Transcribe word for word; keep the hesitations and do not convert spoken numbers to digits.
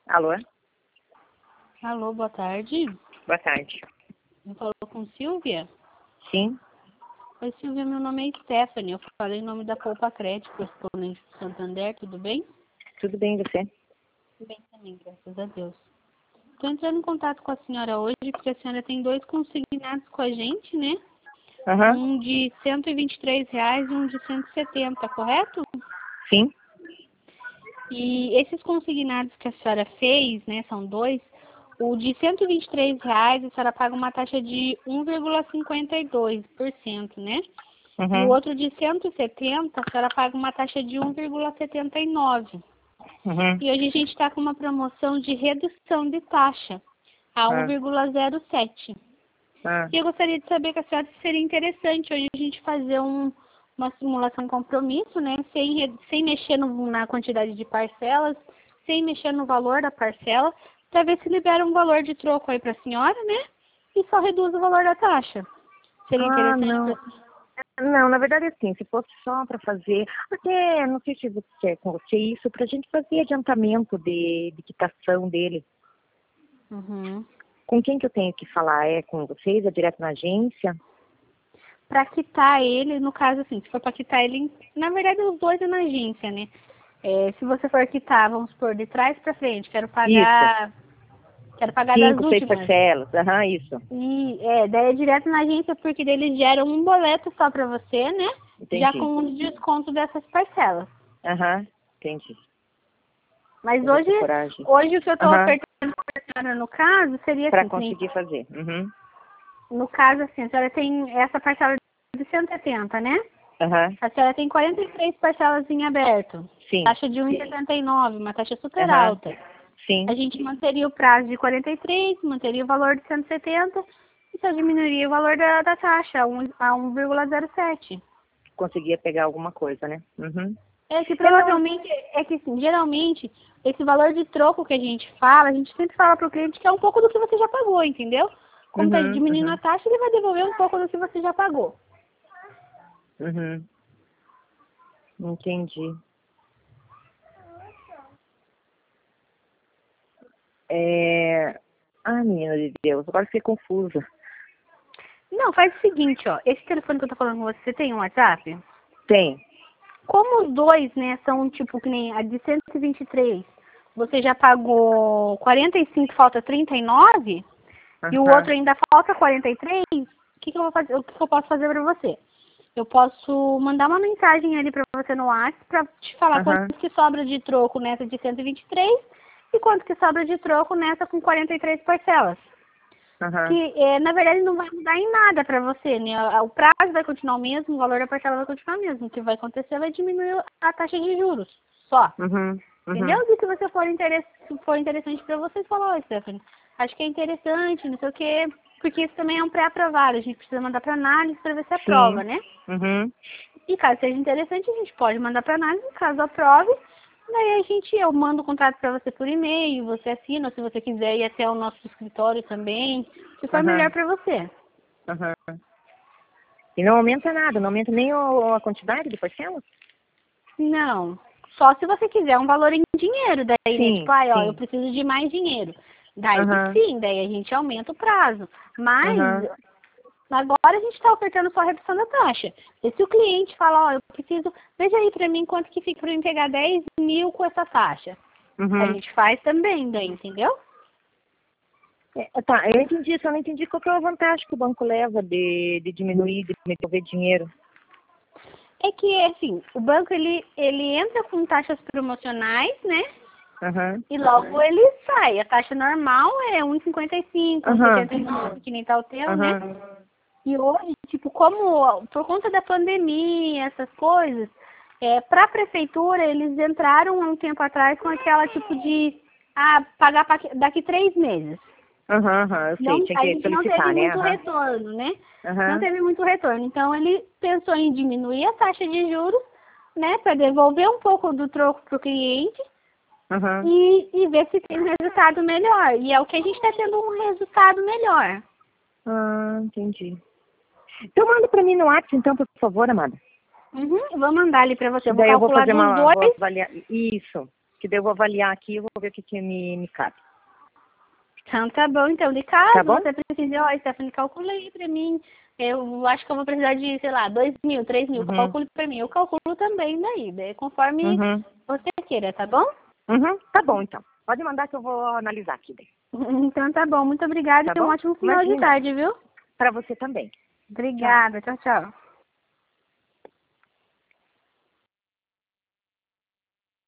Alô? Alô, boa tarde. Boa tarde. Eu falo com Silvia? Sim? Oi, Silvia, meu nome é Stephanie. Eu falei em nome da Poupa Crédito, correspondente do Santander, tudo bem? Tudo bem, e você? Tudo bem também, graças a Deus. Estou entrando em contato com a senhora hoje, porque a senhora tem dois consignados com a gente, né? Aham. Um de cento e vinte e três reais e um de cento e setenta, correto? Sim? E esses consignados que a senhora fez, né, são dois. O de cento e vinte e três reais, a senhora paga uma taxa de um vírgula cinquenta e dois por cento, né? E o Uhum. outro de cento e setenta, a senhora paga uma taxa de um vírgula setenta e nove. Uhum. E hoje a gente está com uma promoção de redução de taxa a um Ah. vírgula zero sete. Ah. E eu gostaria de saber com a senhora se seria interessante hoje a gente fazer um, uma simulação compromisso, né? Sem, re- sem mexer no- na quantidade de parcelas, sem mexer no valor da parcela, para ver se libera um valor de troco aí para a senhora, né? E só reduz o valor da taxa. Seria Ah, interessante não. pra... Não, na verdade, assim, se fosse só para fazer, até, não sei se você quer com você isso, para a gente fazer adiantamento de, de quitação dele. Uhum. Com quem que eu tenho que falar? É com vocês? É direto na agência? Para quitar ele, no caso assim, se for para quitar ele, na verdade os dois é na agência, né? É, se você for quitar, vamos supor, de trás para frente, quero Isso. pagar, quero pagar das Cinco, seis últimas. parcelas. Aham, isso. E é, daí é direto na agência, porque daí eles geram um boleto só para você, né? Já Entendi. com o desconto dessas parcelas. Aham, entendi. Mas Eu vou hoje, procurar, gente. hoje o que eu estou Aham, ofertando para a senhora no caso seria para assim, que nem- conseguir fazer. Uhum. no caso assim, a senhora tem essa parcela de cento e setenta, né? Aham, A senhora tem quarenta e três parcelas em aberto. sim. Taxa de um vírgula setenta e nove, uma taxa super Aham, alta. A sim. gente manteria o prazo de quarenta e três, manteria o valor de cento e setenta e só diminuiria o valor da, da taxa a um- a um vírgula zero sete. Conseguia pegar alguma coisa, né? Uhum. É que Eu não... provavelmente, é que assim, geralmente, esse valor de troco que a gente fala, a gente sempre fala para o cliente que é um pouco do que você já pagou, entendeu? Como está Uhum, diminuindo a uhum, taxa, ele vai devolver um pouco do que você já pagou. uhum. Entendi. É... Ah, menina de Deus, agora fiquei confusa. Não, faz o seguinte, ó. Esse telefone que eu tô falando com você, você tem um WhatsApp? Tem. Como os dois, né, são tipo que nem a de cento e vinte e três, você já pagou quarenta e cinco, falta trinta e nove, e o Aham, outro ainda falta quarenta e três, o que que eu vou fazer, o que que eu posso fazer para você? Eu posso mandar uma mensagem ali para você no WhatsApp para te falar quanto aham, que sobra de troco nessa de cento e vinte e três e quanto que sobra de troco nessa com quarenta e três parcelas. aham. Que, é, na verdade, não vai mudar em nada para você, né? O prazo vai continuar o mesmo, o valor da parcela vai continuar o mesmo. O que vai acontecer vai diminuir a taxa de juros, só. Uhum, Entendeu? uhum, E se você for, interess se for interessante para você, fala, ó, Stephanie, acho que é interessante, não sei o quê, porque isso também é um pré-aprovado, a gente precisa mandar para análise para ver se aprova, sim. né? Uhum, E caso seja interessante, a gente pode mandar para análise, caso aprove, daí a gente, eu mando o contrato para você por e-mail, você assina, ou se você quiser ir até o nosso escritório também, se for melhor aham, para você. aham. E não aumenta nada, não aumenta nem o, a quantidade de parcelas? Não, só se você quiser um valor em dinheiro, daí, né, tipo, Sim, ai, ó, eu sim. preciso de mais dinheiro. Daí Aham, sim, daí a gente aumenta o prazo. Mas aham, agora a gente está ofertando só a redução da taxa. E se o cliente fala, ó, eu preciso, veja aí para mim quanto que fica para eu pegar dez mil com essa taxa. A uhum. gente faz também, daí, entendeu? É, tá, eu entendi, só não entendi qual que é a vantagem que o banco leva de, de diminuir, de devolver dinheiro. É que, assim, o banco, ele, ele entra com taxas promocionais, né? Aham, E logo ele sai. A taxa normal é um vírgula cinquenta e cinco, aham, um vírgula setenta e nove, que nem tá o teu, né? aham, E hoje, tipo, como por conta da pandemia, essas coisas, é, para a prefeitura, eles entraram há um tempo atrás com aquela tipo de ah, pagar pa- daqui três meses. aham, aham, eu sei, Não, tinha a que gente não teve solicitar, né? muito Aham, retorno, né? Não aham, teve muito retorno. Então ele pensou em diminuir a taxa de juros, né, para devolver um pouco do troco para o cliente aham. e, e ver se tem um resultado melhor. E é o que a gente está tendo um resultado melhor. Ah, entendi. Então manda pra mim no WhatsApp, então, por favor, amada. Uhum, eu vou mandar ali para você. Que Eu vou daí eu vou calcular fazer dos uma, vou dois. avaliar. Isso. Que daí eu vou avaliar aqui e vou ver o que, que me, me cabe. Então tá bom, então. De caso Tá bom? você precise, ó, Stephanie, calcula aí pra mim. Eu acho que eu vou precisar de, sei lá, dois mil, três mil. Uhum. Calcule pra mim. Eu calculo também daí, daí conforme Uhum. você queira, tá bom? Uhum. Tá bom, então. Pode mandar que eu vou analisar aqui daí. Então tá bom. Muito obrigada Tá e um bom? ótimo final de Imagina. tarde, viu? Pra você também. Tchau. Obrigada. Tchau, tchau.